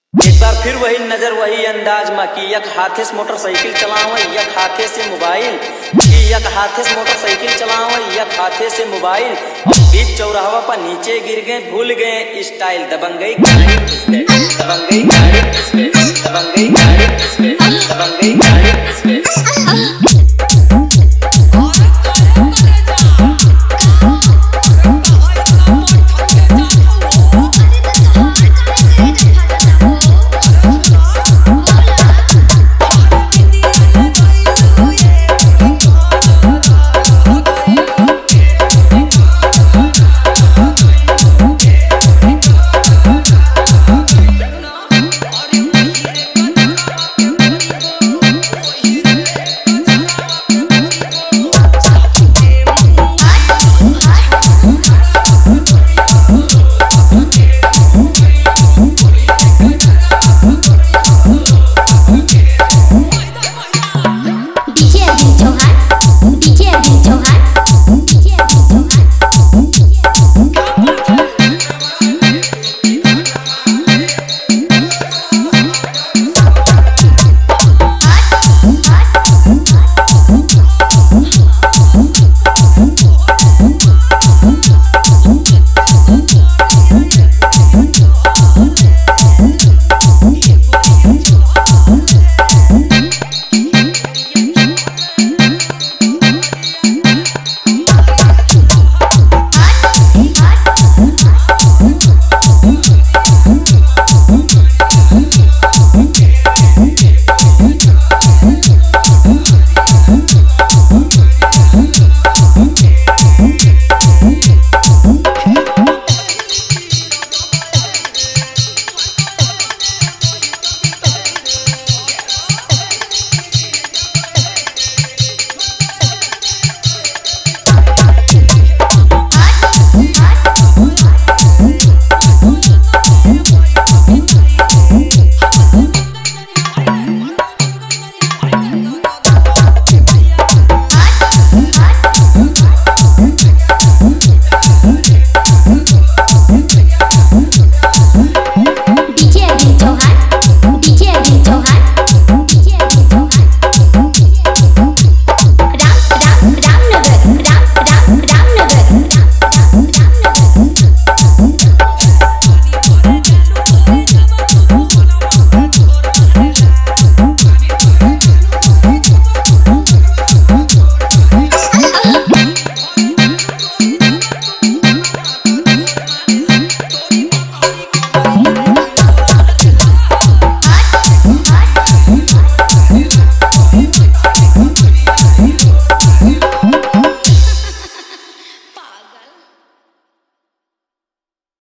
एक बार फिर वही नजर वही अंदाज में कि यक हाथे से मोटरसाइकिल चलाव यक हाथे से मोबाइल कि यक हाथे से मोटरसाइकिल चलाव यक हाथे से मोबाइल और बीच चौराहा पर नीचे गिर गए भूल गए स्टाइल दबंगई दबंगई